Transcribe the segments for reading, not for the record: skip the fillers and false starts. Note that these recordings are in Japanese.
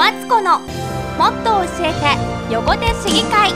マツコのもっと教えて横手市議会。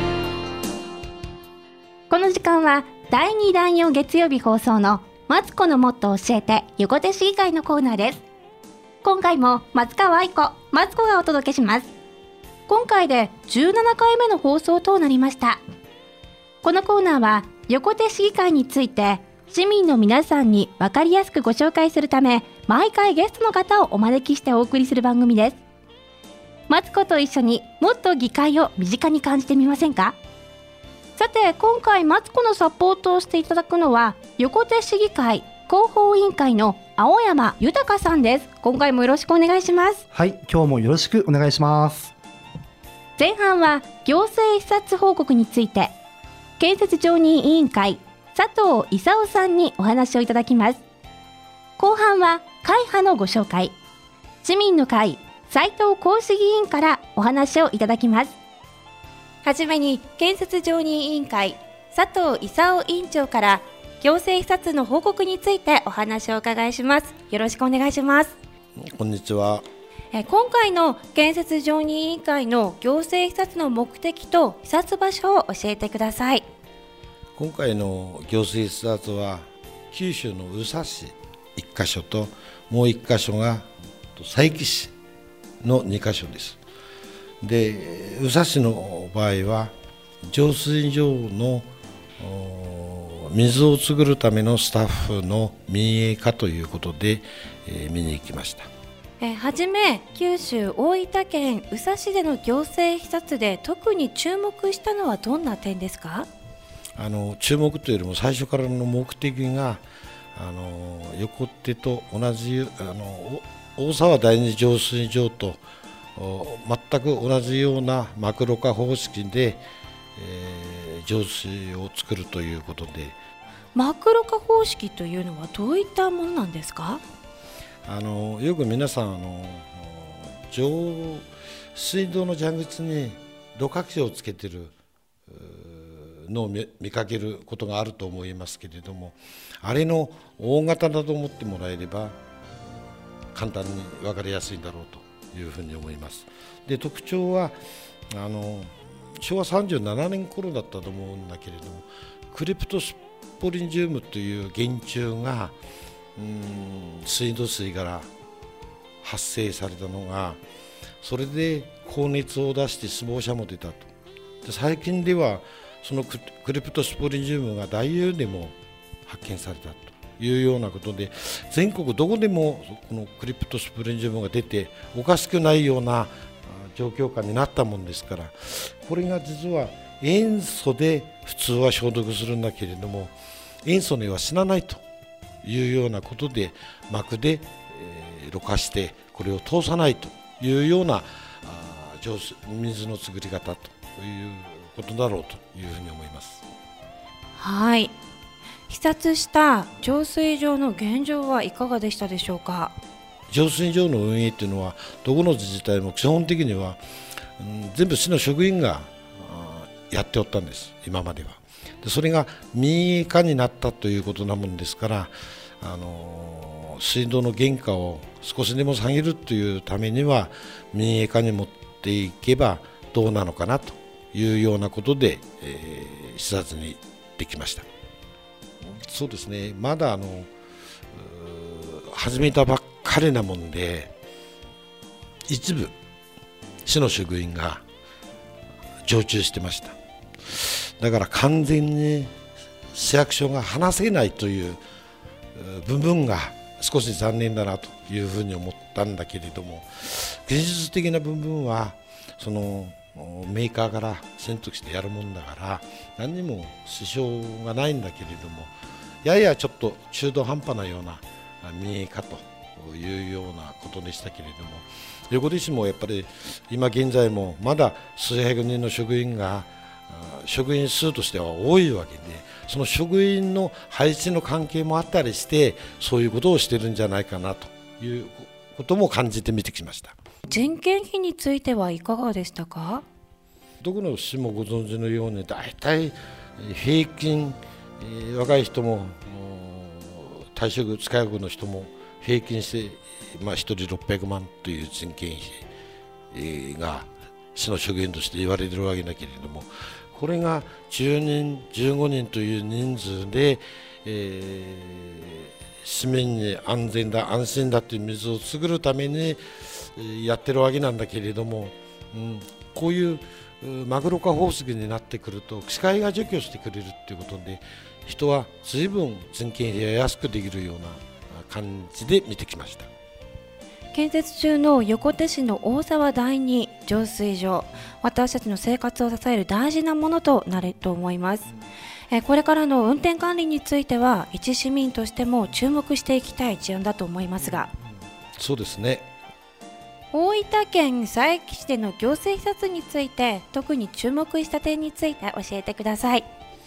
この時間は第2第4月曜日放送のマツコのもっと教えて横手市議会のコーナーです。今回も松川愛子マツコがお届けします。今回で17回目の放送となりました。このコーナーは横手市議会について市民の皆さんに分かりやすくご紹介するため、毎回ゲストの方をお招きしてお送りする番組です。マツコと一緒にもっと議会を身近に感じてみませんか？さて、今回マツコのサポートをしていただくのは横手市議会広報委員会の青山豊さんです。今回もよろしくお願いします。 はい、今日もよろしくお願いします。 前半は行政視察報告について、建設常任委員会佐藤勲さんにお話をいただきます。後半は会派のご紹介、市民の会斉藤公式議員からお話をいただきます。はじめに建設常任委員会佐藤勲委員長から行政視察の報告についてお話をお伺いします。よろしくお願いします。 こんにちは。 今回の建設常任委員会の行政視察の目的と視察場所を教えてください。 今回の行政視察は九州の宇佐市1カ所ともう1カ所が佐伯市の2カ所です。で、宇佐市の場合は浄水場の水を作るためのスタッフの民営化ということで、見に行きました。 はじめ九州大分県宇佐市での行政視察で特に注目したのはどんな点ですか？ 注目というよりも最初からの目的が横手と同じ大沢第二浄水場と全く同じようなマクロ化方式で、浄水を作るということで。 マクロ化方式というのはどういったものなんですか？ よく皆さん浄水道の蛇口に鹵獲器をつけてるのを 見かけることがあると思いますけれども、あれの大型だと思ってもらえれば簡単に分かりやすいんだろうというふうに思います。で、特徴は昭和37年頃だったと思うんだけれども、クリプトスポリンジウムという原虫が水道水から発生されたのが、それで高熱を出して死亡者も出たと。で、最近ではそのクリプトスポリンジウムが大雄でも発見されたというようなことで、全国どこでもこのクリプトスポリンジウムが出ておかしくないような状況下になったもんですから、これが実は塩素で普通は消毒するんだけれども、塩素には死なないというようなことで膜でろ過してこれを通さないというような水の作り方ということだろうというふうに思います。 はい、視察した浄水場の現状はいかがでしたでしょうか？ 浄水場の運営というのはどこの自治体も基本的には、全部市の職員がやっておったんです、今までは。で、それが民営化になったということなもんですから、水道の原価を少しでも下げるというためには民営化に持っていけばどうなのかなというようなことで、視察にできました。そうですね、まだ始めたばっかりなもんで、一部市の職員が常駐してました。だから完全に市役所が話せないという部分が少し残念だなというふうに思ったんだけれども、技術的な部分はそのメーカーから選択してやるもんだから何にも支障がないんだけれども、ややちょっと中途半端なような民営化というようなことでしたけれども、横手市もやっぱり今現在もまだ数百人の職員が職員数としては多いわけで、その職員の配置の関係もあったりしてそういうことをしてるんじゃないかなということも感じて見てきました。 人件費についてはいかがでしたか？ どこの市もご存知のようにだいたい平均、若い人も退職の人も平均して、1人600万という人件費が市の職員として言われているわけだけれども、これが10人15人という人数で、市民に安全だ安心だという水を作るためにやってるわけなんだけれども、こういうマグロ化方式になってくると機械が除去してくれるということで、人は随分人件費が安くできるような感じで見てきました。 建設中の横手市の大沢第二浄水場、私たちの生活を支える大事なものとなると思います。これからの運転管理については一市民としても注目していきたい事案だと思いますが、 そうですね。 大分県佐伯市での行政視察について特に注目した点について教えてください。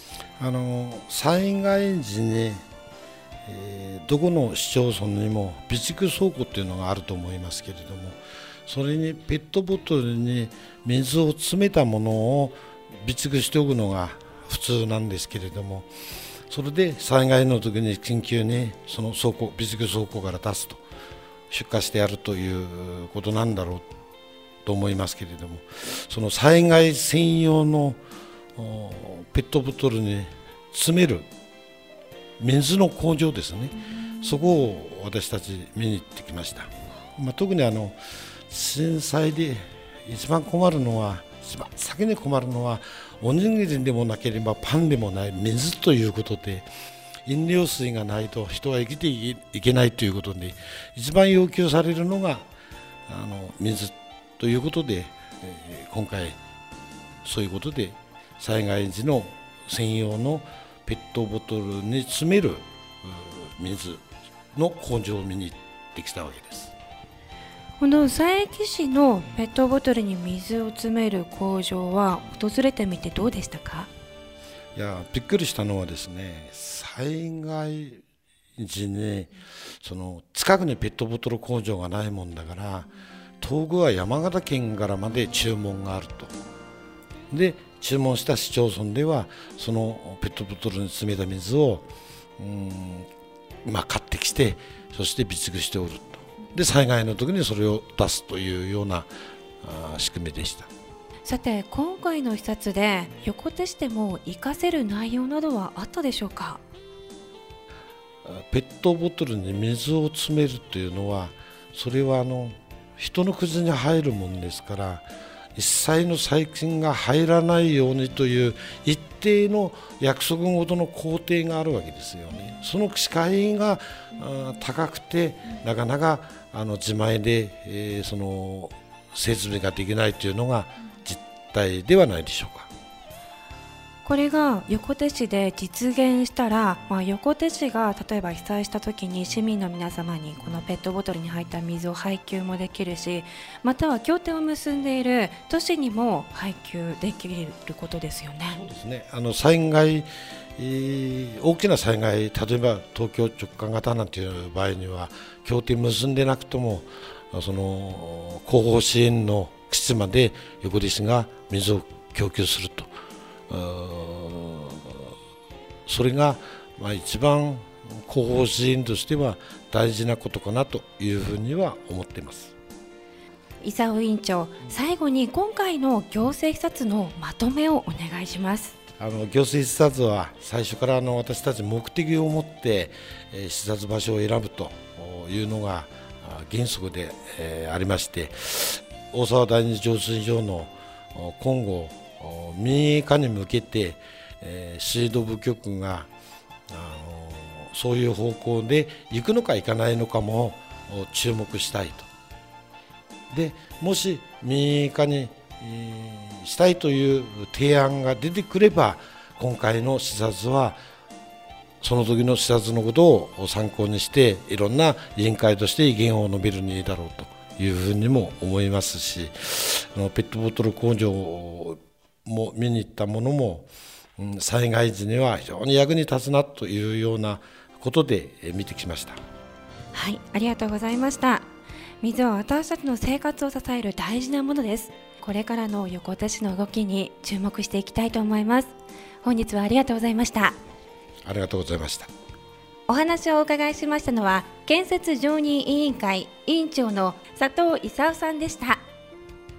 災害時に、どこの市町村にも備蓄倉庫っていうのがあると思いますけれども、それにペットボトルに水を詰めたものを備蓄しておくのが普通なんですけれども、それで災害の時に緊急にその備蓄倉庫から出すと出荷してやるということなんだろうと思いますけれども、その災害専用のペットボトルに詰める水の工場ですね、そこを私たち見に行ってきました。特に震災で一番困るのは、一番先に困るのはおにぎりでもなければパンでもない水ということで、飲料水がないと人は生きていけないということで、一番要求されるのが水ということで、今回そういうことで災害時の専用のペットボトルに詰める水の工場を見に行ってきたわけです。 この佐伯市のペットボトルに水を詰める工場は訪れてみてどうでしたか？ いや、びっくりしたのはですね、災害時にその近くにペットボトル工場がないもんだから、遠くは山形県からまで注文があると。で注文した市町村ではそのペットボトルに詰めた水を買ってきて、そして備蓄しておると。で災害の時にそれを出すというような仕組みでした。 さて、今回の視察で横手市でも活かせる内容などはあったでしょうか？ ペットボトルに水を詰めるというのは、それは人の口に入るもんですから、一切の細菌が入らないようにという一定の約束ごとの工程があるわけですよね。その機械が高くて、なかなか自前で、その設備ができないというのが実態ではないでしょうか。 これが横手市で実現したら、横手市が例えば被災した時に市民の皆様にこのペットボトルに入った水を配給もできるし、または協定を結んでいる都市にも配給できることですよね。 そうですね。災害、大きな災害、例えば東京直下型なんていう場合には協定結んでなくとも、その後方支援の基地まで横手市が水を供給すると。それが一番後方支援としては大事なことかなというふうには思っています。 伊佐委員長、最後に今回の行政視察のまとめをお願いします。 行政視察は最初から私たち目的を持って視察場所を選ぶというのが原則でありまして、大沢第二浄水場の今後民営化に向けて、水道部局がそういう方向で行くのか行かないのかも注目したいと。でもし民営化にしたいという提案が出てくれば、今回の視察はその時の視察のことを参考にして、いろんな委員会として意見を述べるにいいだろうというふうにも思いますし、ペットボトル工場も見に行ったものも、災害時には非常に役に立つなというようなことで見てきました。 はい、ありがとうございました。水は私たちの生活を支える大事なものです。これからの横手市の動きに注目していきたいと思います。本日はありがとうございました。 ありがとうございました。 お話をお伺いしましたのは、建設常任委員会委員長の佐藤勲さんでした。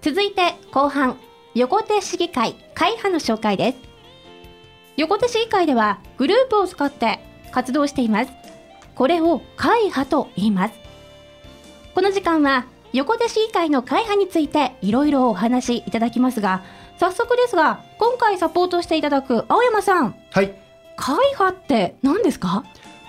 続いて後半、横手市議会会派の紹介です。横手市議会ではグループを使って活動しています。これを会派と言います。この時間は横手市議会の会派についていろいろお話しいただきますが、早速ですが今回サポートしていただく青山さん、 はい。 会派って何ですか？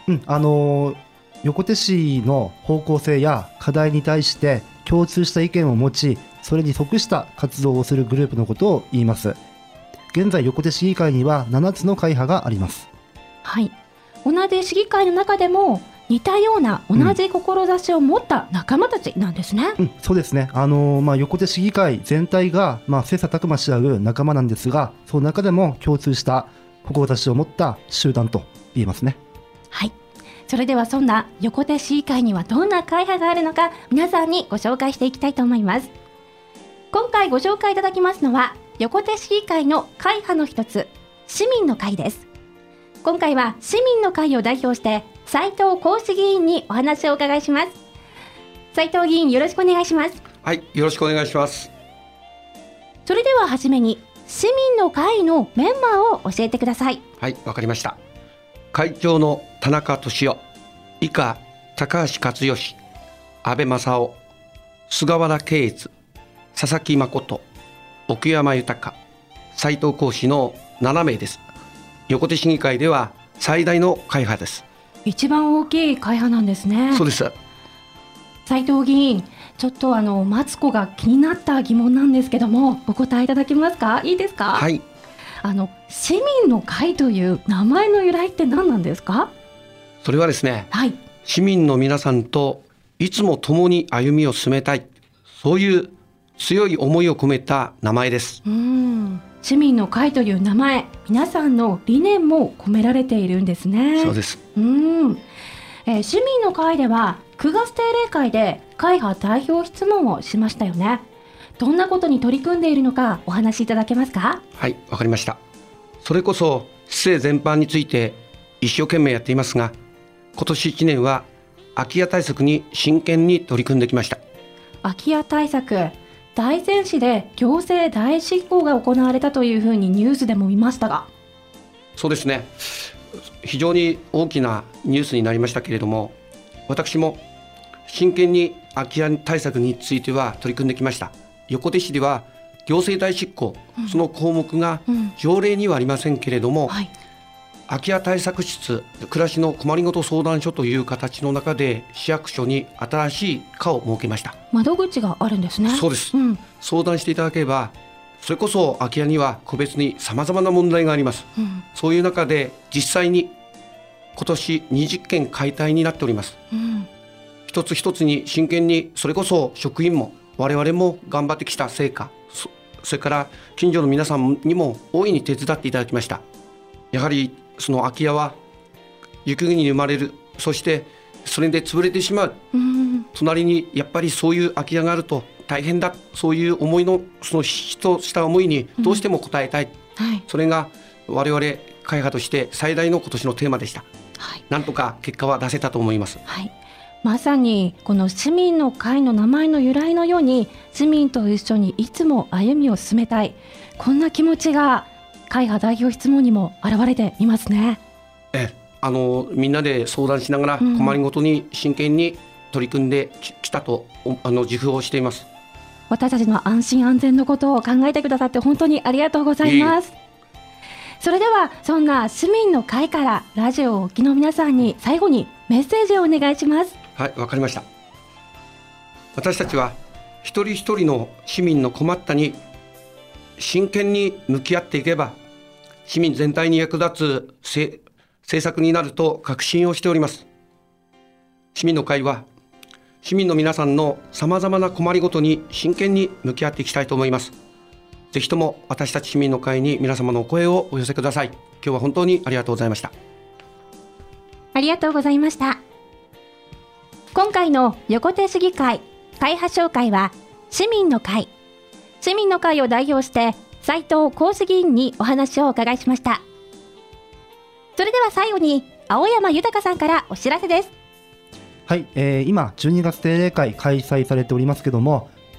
横手市の方向性や課題に対して共通した意見を持ち、それに即した活動をするグループのことを言います。現在横手市議会には7つの会派があります。 はい。同じ市議会の中でも似たような同じ志を持った仲間たちなんですね。 そうですね。横手市議会全体が、切磋琢磨し合う仲間なんですが、その中でも共通した志を持った集団と言えますね。 はい。それではそんな横手市議会にはどんな会派があるのか、皆さんにご紹介していきたいと思います。今回ご紹介いただきますのは横手市議会の会派の一つ、市民の会です。今回は市民の会を代表して斉藤公史議員にお話をお伺いします。斉藤議員、よろしくお願いします。 はい、よろしくお願いします。 それでははじめに市民の会のメンバーを教えてください。 はい、わかりました。会長の田中俊夫、以下高橋克義、安倍正夫、菅原圭悦、佐々木誠、奥山豊、斉藤公史の7名です。横手市議会では最大の会派です。 一番大きい会派なんですね。 そうです。 斉藤議員、ちょっとマツコが気になった疑問なんですけども、お答えいただけますか？いいですか？ はい。 市民の会という名前の由来って何なんですか？ それはですね、 はい、 市民の皆さんといつも共に歩みを進めたい、そういう強い思いを込めた名前です。 市民の会という名前、皆さんの理念も込められているんですね。 そうです。 市民の会では9月定例会で会派代表質問をしましたよね。どんなことに取り組んでいるのかお話しいただけますか？ はい、わかりました。それこそ市政全般について一生懸命やっていますが、今年1年は空き家対策に真剣に取り組んできました。 空き家対策、大仙市で行政代執行が行われたというふうにニュースでも見ましたが。 そうですね、非常に大きなニュースになりましたけれども、私も真剣に空き家対策については取り組んできました。横手市では行政代執行、その項目が条例にはありませんけれども、空き家対策室、暮らしの困りごと相談所という形の中で市役所に新しい課を設けました。 窓口があるんですね。 そうです、相談していただければ、それこそ空き家には個別にさまざまな問題があります、そういう中で実際に今年20件解体になっております、一つ一つに真剣に、それこそ職員も我々も頑張ってきた成果、それから近所の皆さんにも大いに手伝っていただきました。やはりその空き家は雪国に生まれる、そしてそれで潰れてしまう、隣にやっぱりそういう空き家があると大変だ、そういう思いの、そのひとした思いにどうしても応えたい、それが我々会派として最大の今年のテーマでした、なんとか結果は出せたと思います、 まさにこの市民の会の名前の由来のように、市民と一緒にいつも歩みを進めたい、こんな気持ちが会派代表質問にも現れていますね。 みんなで相談しながら困りごとに真剣に取り組んできたと自負をしています。 私たちの安心安全のことを考えてくださって本当にありがとうございます。それではそんな市民の会からラジオをお聞きの皆さんに最後にメッセージをお願いします。 はい、わかりました。私たちは一人一人の市民の困ったに真剣に向き合っていけば、市民全体に役立つ政策になると確信をしております。市民の会は市民の皆さんのさまざまな困りごとに真剣に向き合っていきたいと思います。ぜひとも私たち市民の会に皆様のお声をお寄せください。今日は本当にありがとうございました。 ありがとうございました。今回の横手市議会会派紹介は市民の会を代表して斉藤公史議員にお話をお伺いしました。それでは最後に青山豊さんからお知らせです。 はい、今12月定例会開催されておりますけども、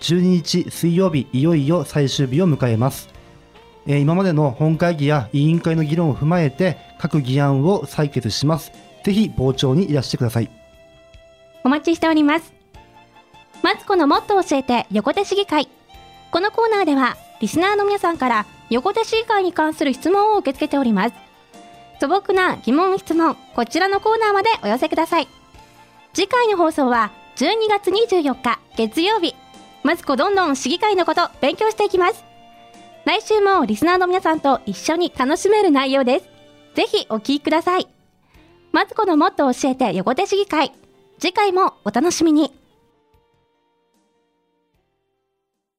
12日水曜日、いよいよ最終日を迎えます。今までの本会議や委員会の議論を踏まえて各議案を採決します。ぜひ傍聴にいらしてください。 お待ちしております。マツコのもっと教えて横手市議会。このコーナーではリスナーの皆さんから横手市議会に関する質問を受け付けております。素朴な疑問質問、こちらのコーナーまでお寄せください。次回の放送は12月24日月曜日。マツコどんどん市議会のこと勉強していきます。来週もリスナーの皆さんと一緒に楽しめる内容です。ぜひお聞きください。マツコのもっと教えて横手市議会。次回もお楽しみに。